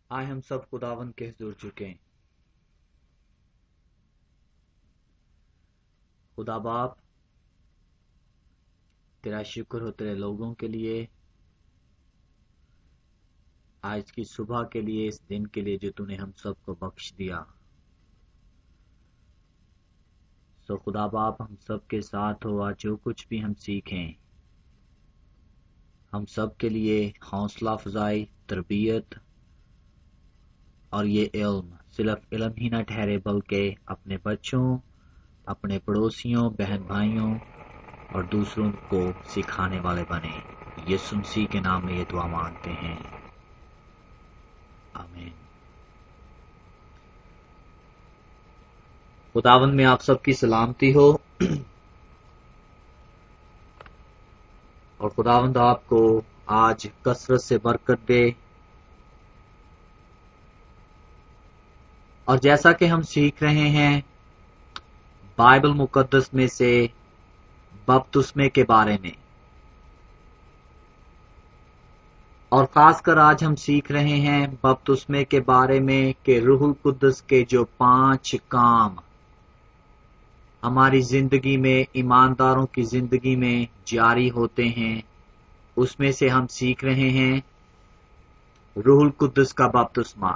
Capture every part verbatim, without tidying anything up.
آئے ہم سب خداوند کے حضور جھکیں۔ خدا باپ، تیرا شکر ہو تیرے لوگوں کے لیے، آج کی صبح کے لیے، اس دن کے لیے جو تو نے ہم سب کو بخش دیا۔ سو خدا باپ ہم سب کے ساتھ ہو، آج جو کچھ بھی ہم سیکھیں ہم سب کے لیے حوصلہ افزائی، تربیت اور یہ علم صرف علم ہی نہ ٹھہرے بلکہ اپنے بچوں، اپنے پڑوسیوں، بہن بھائیوں اور دوسروں کو سکھانے والے بنے۔ یسوع مسیح کے نام میں یہ دعا مانگتے ہیں، آمین۔ خداوند میں آپ سب کی سلامتی ہو اور خداوند آپ کو آج کثرت سے برکت دے۔ اور جیسا کہ ہم سیکھ رہے ہیں بائبل مقدس میں سے بپتسمے کے بارے میں، اور خاص کر آج ہم سیکھ رہے ہیں بپتسمے کے بارے میں کہ روح القدس کے جو پانچ کام ہماری زندگی میں، ایمانداروں کی زندگی میں جاری ہوتے ہیں، اس میں سے ہم سیکھ رہے ہیں روح القدس کا بپتسمہ۔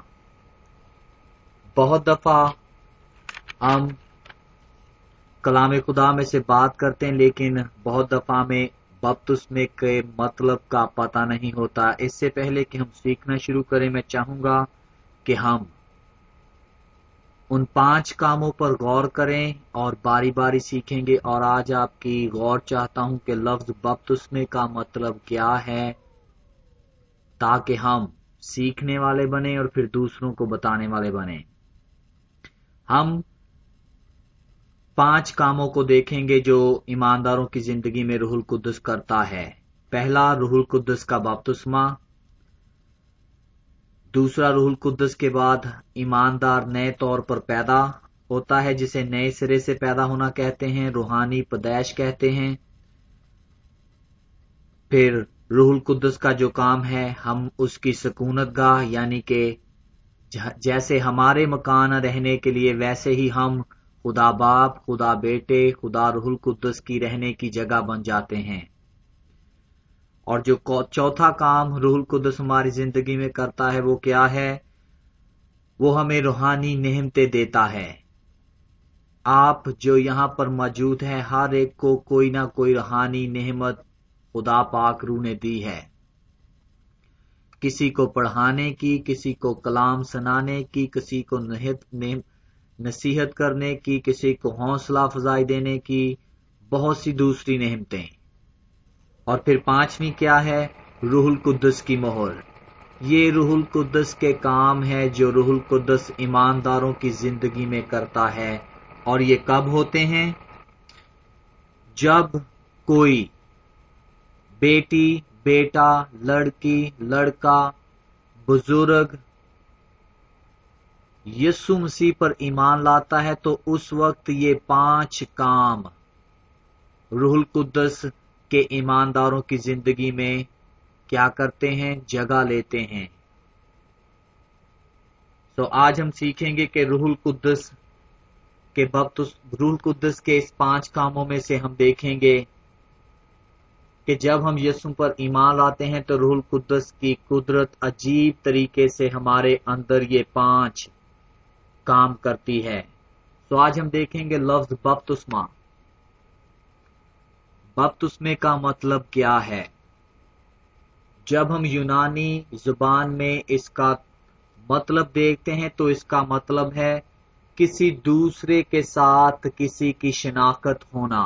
بہت دفعہ ہم کلام خدا میں سے بات کرتے ہیں، لیکن بہت دفعہ میں بپتسمے کے مطلب کا پتہ نہیں ہوتا۔ اس سے پہلے کہ ہم سیکھنا شروع کریں، میں چاہوں گا کہ ہم ان پانچ کاموں پر غور کریں اور باری باری سیکھیں گے۔ اور آج آپ کی غور چاہتا ہوں کہ لفظ بپتسمے کا مطلب کیا ہے، تاکہ ہم سیکھنے والے بنیں اور پھر دوسروں کو بتانے والے بنیں۔ ہم پانچ کاموں کو دیکھیں گے جو ایمانداروں کی زندگی میں روح القدس کرتا ہے۔ پہلا، روح القدس کا بپتسمہ۔ دوسرا، روح القدس کے بعد ایماندار نئے طور پر پیدا ہوتا ہے، جسے نئے سرے سے پیدا ہونا کہتے ہیں، روحانی پیدائش کہتے ہیں۔ پھر روح القدس کا جو کام ہے، ہم اس کی سکونت گاہ، یعنی کہ جیسے ہمارے مکان رہنے کے لیے، ویسے ہی ہم خدا باپ، خدا بیٹے، خدا روح القدس کی رہنے کی جگہ بن جاتے ہیں۔ اور جو چوتھا کام روح القدس ہماری زندگی میں کرتا ہے وہ کیا ہے؟ وہ ہمیں روحانی نعمتیں دیتا ہے۔ آپ جو یہاں پر موجود ہیں، ہر ایک کو کوئی نہ کوئی روحانی نعمت خدا پاک روح نے دی ہے۔ کسی کو پڑھانے کی، کسی کو کلام سنانے کی، کسی کو نصیحت کرنے کی، کسی کو حوصلہ افزائی دینے کی، بہت سی دوسری نعمتیں۔ اور پھر پانچویں کیا ہے؟ روح القدس کی مہر۔ یہ روح القدس کے کام ہے جو روح القدس ایمانداروں کی زندگی میں کرتا ہے۔ اور یہ کب ہوتے ہیں؟ جب کوئی بیٹی، بیٹا، لڑکی، لڑکا، بزرگ یسوع مسیح پر ایمان لاتا ہے، تو اس وقت یہ پانچ کام روح القدس کے ایمانداروں کی زندگی میں کیا کرتے ہیں؟ جگہ لیتے ہیں۔ تو آج ہم سیکھیں گے کہ روح القدس کے بپتس روح القدس کے اس پانچ کاموں میں سے ہم دیکھیں گے کہ جب ہم یسوع پر ایمان لاتے ہیں تو روح القدس کی قدرت عجیب طریقے سے ہمارے اندر یہ پانچ کام کرتی ہے۔ تو آج ہم دیکھیں گے لفظ بپتسمہ۔ بپتسمے کا مطلب کیا ہے؟ جب ہم یونانی زبان میں اس کا مطلب دیکھتے ہیں تو اس کا مطلب ہے کسی دوسرے کے ساتھ کسی کی شناخت ہونا،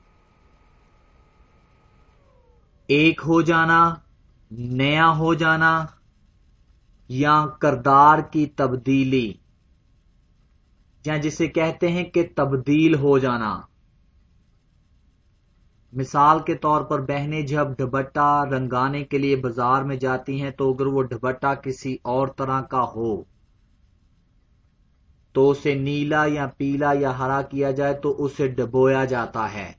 ایک ہو جانا، نیا ہو جانا، یا کردار کی تبدیلی، یا جسے کہتے ہیں کہ تبدیل ہو جانا۔ مثال کے طور پر بہنیں جب ڈبٹا رنگانے کے لیے بازار میں جاتی ہیں تو اگر وہ ڈبٹا کسی اور طرح کا ہو تو اسے نیلا یا پیلا یا ہرا کیا جائے تو اسے ڈبویا جاتا ہے،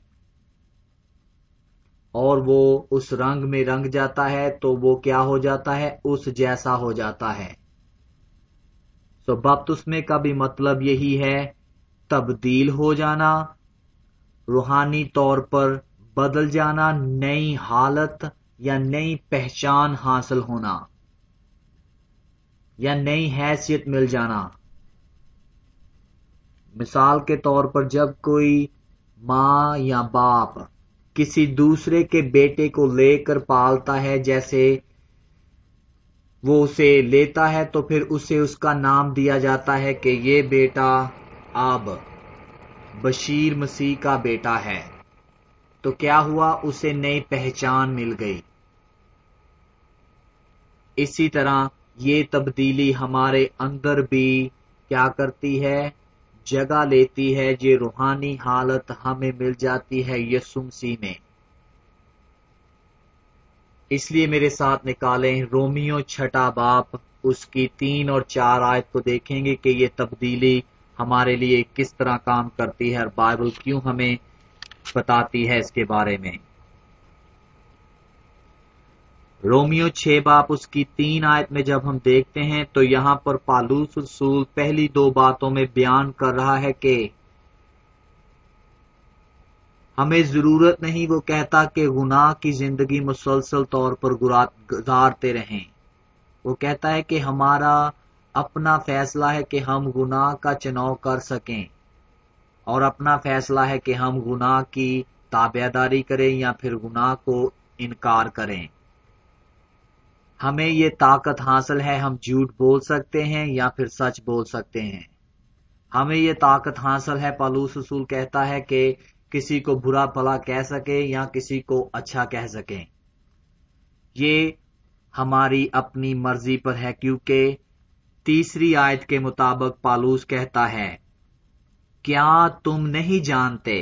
اور وہ اس رنگ میں رنگ جاتا ہے تو وہ کیا ہو جاتا ہے؟ اس جیسا ہو جاتا ہے۔ तो बपतिस्मे का भी मतलब यही है, तब्दील हो जाना, रूहानी तौर पर बदल जाना, नई हालत या नई पहचान हासिल होना या नई हैसियत मिल जाना। मिसाल के तौर पर जब कोई माँ या बाप किसी दूसरे के बेटे को लेकर पालता है, जैसे वो उसे लेता है तो फिर उसे उसका नाम दिया जाता है कि ये बेटा अब बशीर मसीह का बेटा है। तो क्या हुआ, उसे नई पहचान मिल गई। इसी तरह ये तब्दीली हमारे अंदर भी क्या करती है, जगह लेती है। ये रूहानी हालत हमें मिल जाती है यीशु मसीह में। इसलिए मेरे साथ निकालें रोमियो छठा बाप, उसकी तीन और चार आयत को देखेंगे कि ये तब्दीली हमारे लिए किस तरह काम करती है और बाइबल क्यों हमें बताती है इसके बारे में। रोमियो छह बाप उसकी तीन आयत में जब हम देखते हैं तो यहां पर पालूस रसूल पहली दो बातों में बयान कर रहा है कि हमें जरूरत नहीं, वो कहता कि गुनाह की जिंदगी मुसलसल तौर पर गुजारते रहें। वो कहता है कि हमारा अपना फैसला है कि हम गुनाह का चुनाव कर सकें और अपना फैसला है कि हम गुनाह की ताबेदारी करें या फिर गुनाह को इनकार करें। हमें ये ताकत हासिल है, हम झूठ बोल सकते हैं या फिर सच बोल सकते हैं। हमें ये ताकत हासिल है, पौलुस रसूल कहता है कि किसी को बुरा भला कह सके या किसी को अच्छा कह सके। ये हमारी अपनी मर्जी पर है, क्योंकि तीसरी आयत के मुताबिक पौलुस कहता है, क्या तुम नहीं जानते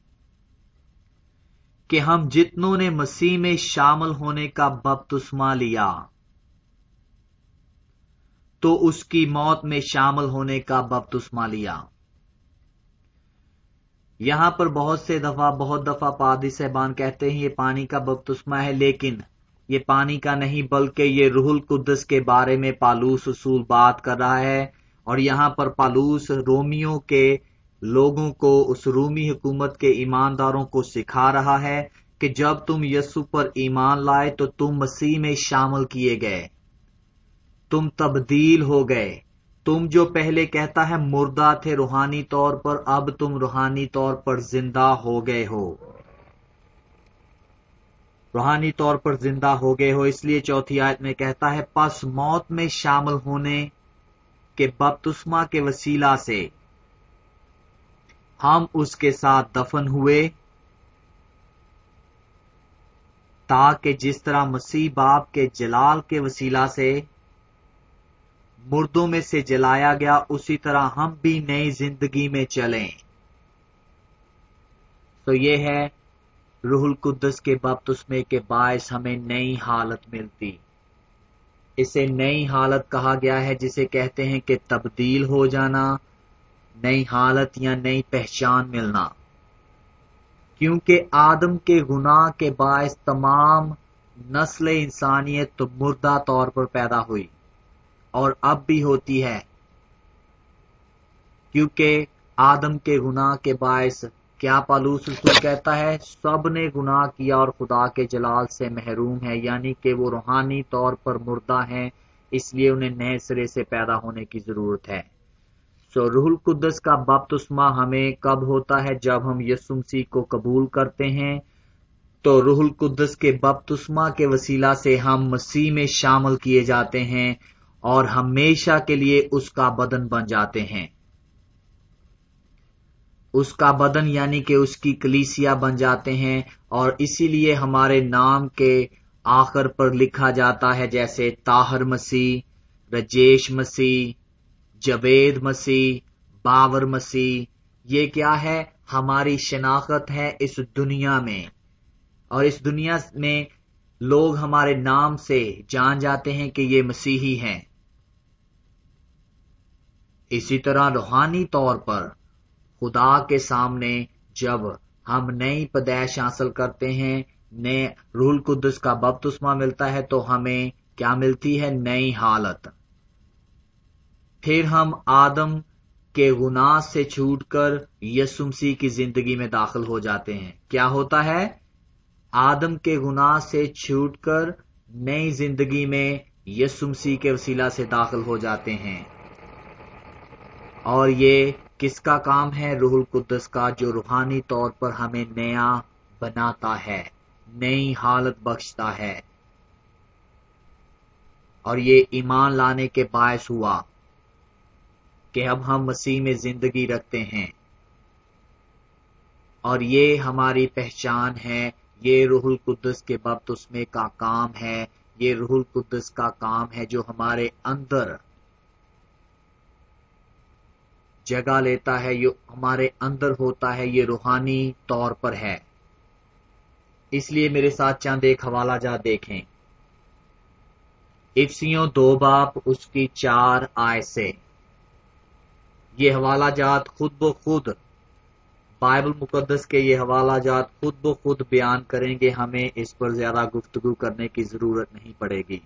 कि हम जितनों ने मसीह में शामिल होने का बपतिस्मा लिया तो उसकी मौत में शामिल होने का बपतिस्मा लिया। यहां पर बहुत से दफा बहुत दफा पादी साहबान कहते हैं ये पानी का बपतिस्मा है, लेकिन ये पानी का नहीं बल्कि ये रूहुल कुद्दस के बारे में पौलुस रसूल बात कर रहा है। और यहां पर पौलुस रोमियो के लोगों को, उस रूमी हुकूमत के ईमानदारों को सिखा रहा है कि जब तुम यीशु पर ईमान लाए तो तुम मसीह में शामिल किए गए, तुम तब्दील हो गए। तुम जो पहले कहता है मुर्दा थे रूहानी तौर पर, अब तुम रूहानी तौर पर जिंदा हो गए हो, रूहानी तौर पर जिंदा हो गए हो। इसलिए चौथी आयत में कहता है, पस मौत में शामिल होने के बपतिस्मा के वसीला से हम उसके साथ दफन हुए, ताकि जिस तरह मसीह बाप के जलाल के वसीला से मुर्दों में से जलाया गया, उसी तरह हम भी नई जिंदगी में चलें। तो ये है रूहुल कुद्दस के बपतिस्मे के बायस हमें नई हालत मिलती। इसे नई हालत कहा गया है, जिसे कहते हैं कि तब्दील हो जाना, नई हालत या नई पहचान मिलना। क्योंकि आदम के गुनाह के बायस तमाम नस्ल इंसानियत तो मुर्दा तौर पर पैदा हुई और अब भी होती है, क्योंकि आदम के गुनाह के बायस क्या पौलुस रसूल कहता है, सब ने गुनाह किया और खुदा के जलाल से महरूम है, यानी कि वो रूहानी तौर पर मुर्दा हैं, इसलिए उन्हें नए सिरे से पैदा होने की जरूरत है। सो रूहुल कुद्दस का बपतिस्मा हमें कब होता है, जब हम यीशु मसीह को कबूल करते हैं। तो रूहुल कुद्दस के बपतिस्मा के वसीला से हम मसीह में शामिल किए जाते हैं और हमेशा के लिए उसका बदन बन जाते हैं। उसका बदन यानी कि उसकी कलीसिया बन जाते हैं, और इसीलिए हमारे नाम के आखिर पर लिखा जाता है, जैसे ताहर मसीह, रजेश मसीह, जवेद मसीह, बावर मसीह। ये क्या है, हमारी शनाख्त है इस दुनिया में, और इस दुनिया में लोग हमारे नाम से जान जाते हैं कि ये मसीही हैं। इसी तरह रूहानी तौर पर खुदा के सामने जब हम नई पैदाइश हासिल करते हैं, नए रूहुल कुद्दस का बपतिस्मा मिलता है, तो हमें क्या मिलती है, नई हालत। फिर हम आदम के गुनाह से छूटकर यीशु मसीह की जिंदगी में दाखिल हो जाते हैं। क्या होता है? आदम के गुनाह से छूटकर नई जिंदगी में यीशु मसीह के वसीला से दाखिल हो जाते हैं। और ये किसका काम है? रूहुल कुद्दस का, जो रूहानी तौर पर हमें नया बनाता है, नई हालत बख्शता है। और ये ईमान लाने के बायस हुआ कि अब हम मसीह में जिंदगी रखते हैं। और ये हमारी पहचान है, ये रूहुल कुद्दस के बपतिस्मे का काम है, ये रूहुल कुद्दस का काम है जो हमारे अंदर जगह लेता है, ये हमारे अंदर होता है, ये रूहानी तौर पर है। इसलिए मेरे साथ चंद एक हवाला जात देखें। इफिसियों दो बाप उसकी चार आय से ये हवाला जात खुद ब खुद बाइबल मुकद्दस के ये हवाला जात खुद ब खुद बयान करेंगे, हमें इस पर ज्यादा गुफ्तगू करने की जरूरत नहीं पड़ेगी।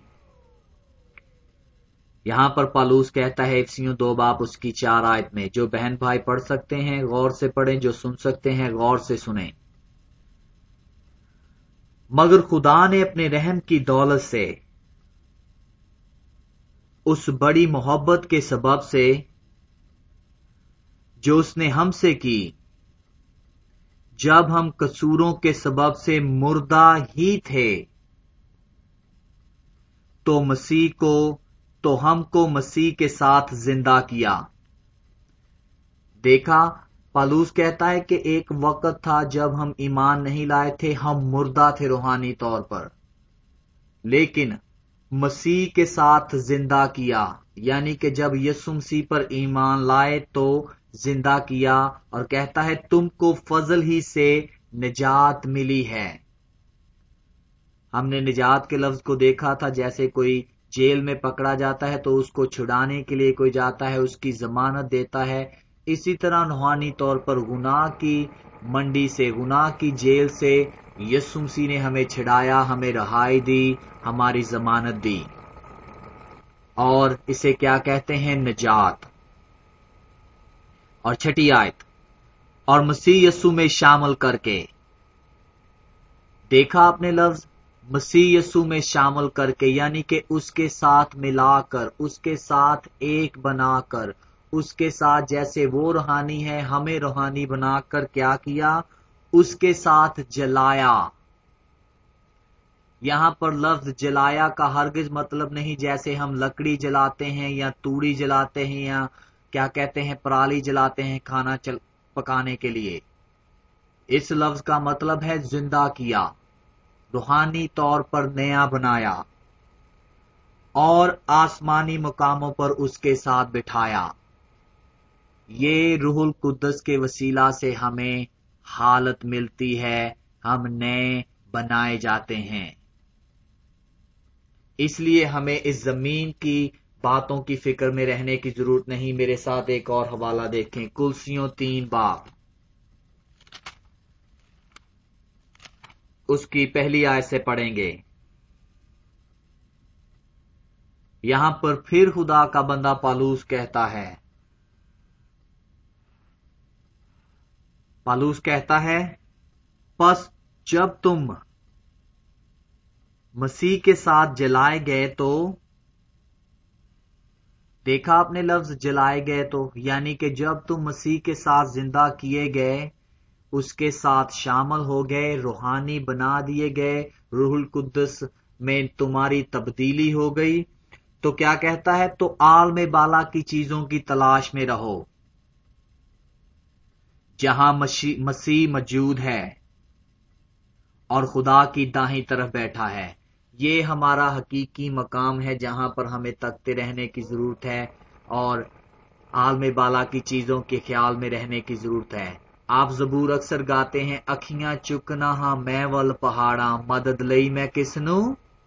यहां पर पौलुस कहता है इफिसियों दो बाप उसकी चार आयत में, जो बहन भाई पढ़ सकते हैं गौर से पढ़ें, जो सुन सकते हैं गौर से सुनें। मगर खुदा ने अपने रहम की दौलत से, उस बड़ी मोहब्बत के सबब से जो उसने हमसे की, जब हम कसूरों के सबब से मुर्दा ही थे, तो मसीह को तो हमको मसीह के साथ जिंदा किया। देखा, पौलुस कहता है कि एक वक्त था जब हम ईमान नहीं लाए थे, हम मुर्दा थे रूहानी तौर पर, लेकिन मसीह के साथ जिंदा किया। यानी कि जब यीशु मसीह पर ईमान लाए तो जिंदा किया। और कहता है तुमको फजल ही से निजात मिली है। हमने निजात के लफ्ज को देखा था, जैसे कोई जेल में पकड़ा जाता है तो उसको छुड़ाने के लिए कोई जाता है, उसकी जमानत देता है। इसी तरह रूहानी तौर पर गुनाह की मंडी से, गुनाह की जेल से यीशु मसीह ने हमें छिड़ाया, हमें रहाई दी, हमारी जमानत दी। और इसे क्या कहते हैं? निजात। और छठी आयत, और मसीह यीशु में शामिल करके। देखा आपने लफ्ज मसीह यीशु में शामिल करके, यानी कि उसके साथ मिलाकर, उसके साथ एक बनाकर, उसके साथ जैसे वो रूहानी है हमें रूहानी बनाकर क्या किया? उसके साथ जलाया। यहां पर लफ्ज जलाया का हरगिज मतलब नहीं जैसे हम लकड़ी जलाते हैं या तूड़ी जलाते हैं या क्या कहते हैं पराली जलाते हैं खाना चल पकाने के लिए। इस लफ्ज का मतलब है जिंदा किया, रूहानी तौर पर नया बनाया और आसमानी मुकामों पर उसके साथ बिठाया। ये रूहुल कुद्दस के वसीला से हमें हालत मिलती है, हम नए बनाए जाते हैं। इसलिए हमें इस जमीन की बातों की फिक्र में रहने की जरूरत नहीं। मेरे साथ एक और हवाला देखें, कुलसियों तीन बाप उसकी पहली आयत से पढ़ेंगे। यहां पर फिर खुदा का बंदा पौलुस कहता है, पौलुस कहता है बस जब तुम मसीह के साथ जलाए गए तो, देखा आपने लफ्ज जलाए गए तो, यानी कि जब तुम मसीह के साथ जिंदा किए गए, उसके साथ शामिल हो गए, रूहानी बना दिए गए, रूहुल कुद्दस में तुम्हारी तब्दीली हो गई, तो क्या कहता है? तो आलम बाला की चीजों की तलाश में रहो जहां मसीह मौजूद है और खुदा की दाहिनी तरफ बैठा है। ये हमारा हकीकी मकाम है जहां पर हमें तकते रहने की जरूरत है और आलम बाला की चीजों के ख्याल में रहने की जरूरत है। आप जबूर अक्सर गाते हैं, अखियां चुकना हां मैं वल पहाड़ा, मदद लई मैं किसनू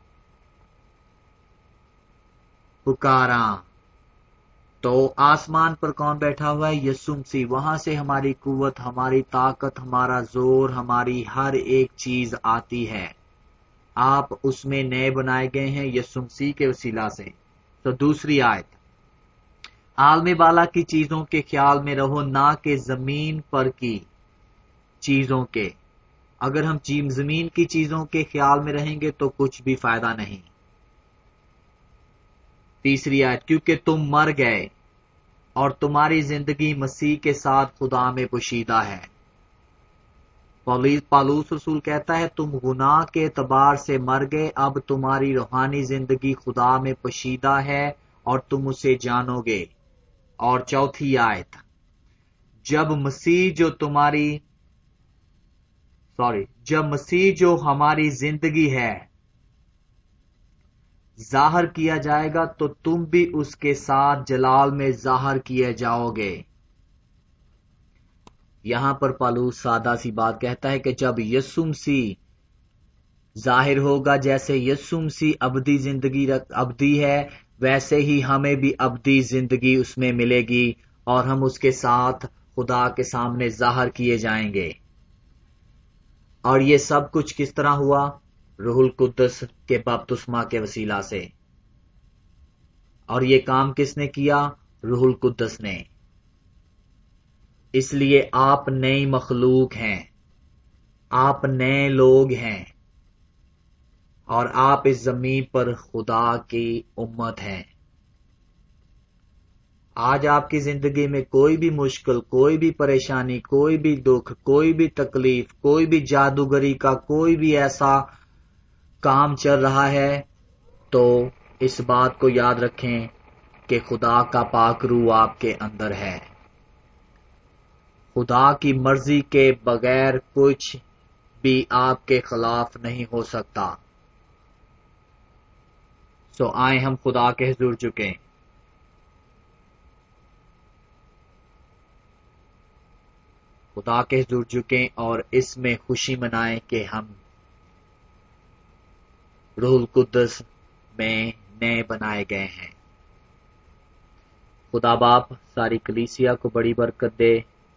पुकारा। तो आसमान पर कौन बैठा हुआ है? यीशु मसीह। वहां से हमारी कुव्वत, हमारी ताकत, हमारा जोर, हमारी हर एक चीज आती है। आप उसमें नए बनाए गए हैं यीशु मसीह के वसीला से। तो दूसरी आयत, आलम बाला की चीजों के ख्याल में रहो, ना कि जमीन पर की चीजों के। अगर हम जमीन की चीजों के ख्याल में रहेंगे तो कुछ भी फायदा नहीं। तीसरी आयत, क्योंकि तुम मर गए और तुम्हारी जिंदगी मसीह के साथ खुदा में पोशीदा है। पालूस रसूल कहता है, तुम गुनाह के एतबार से मर गए, अब तुम्हारी रूहानी जिंदगी खुदा में पोशीदा है और तुम उसे जानोगे। और चौथी आयत, जब मसीह जो तुम्हारी सॉरी जब मसीह जो हमारी जिंदगी है जाहिर किया जाएगा तो तुम भी उसके साथ जलाल में जाहिर किए जाओगे। यहां पर पालूस सादा सी बात कहता है कि जब यीशु मसीह जाहिर होगा, जैसे यीशु मसीह अबदी जिंदगी अबदी है, वैसे ही हमें भी अबदी जिंदगी उसमें मिलेगी और हम उसके साथ खुदा के सामने जाहिर किए जाएंगे। और ये सब कुछ किस तरह हुआ? रूहुल कुद्दस के बपतिस्मा के वसीला से। और ये काम किसने किया? रूहुल कुद्दस ने। इसलिए आप नई मखलूक हैं, आप नए लोग हैं और आप इस जमीन पर खुदा की उम्मत हैं। आज आपकी जिंदगी में कोई भी मुश्किल, कोई भी परेशानी, कोई भी दुख, कोई भी तकलीफ, कोई भी जादूगरी का कोई भी ऐसा काम चल रहा है, तो इस बात को याद रखें कि खुदा का पाक रूह आपके अंदर है। खुदा की मर्जी के बगैर कुछ भी आपके खिलाफ नहीं हो सकता। सो आए हम खुदा के हुजूर झुकें। खुदा के हुजूर झुकें और इसमें खुशी मनाएं कि हम रूहुल कुद्दस में नए बनाए गए हैं। खुदा बाप सारी कलीसिया को बड़ी बरकत दे।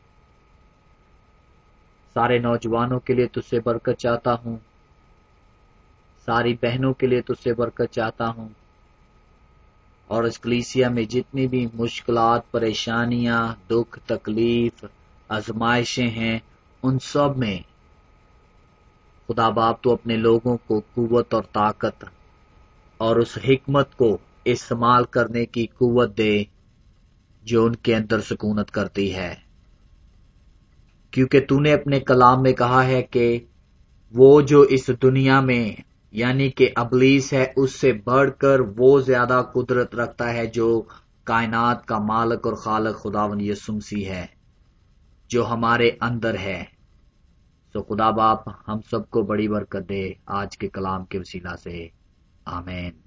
सारे नौजवानों के लिए तुझसे बरकत चाहता हूं, सारी बहनों के लिए तुझसे बरकत चाहता हूं, और इस कलीसिया में जितनी भी मुश्किलात, परेशानियां, दुख, तकलीफ, आजमाइशें हैं, उन सब में खुदा बाप तो अपने लोगों को कुव्वत और ताकत और उस हिकमत को इस्तेमाल करने की कुव्वत दे जो उनके अंदर सुकूनत करती है। क्योंकि तूने अपने कलाम में कहा है कि वो जो इस दुनिया में यानी कि अबलीस है, उससे बढ़कर वो ज्यादा कुदरत रखता है जो कायनात का मालिक और खालिक खुदावंद यीशु मसीह है, जो हमारे अंदर है। तो खुदा बाप हम सबको बड़ी बरकत दे आज के कलाम के वसीला से। आमीन।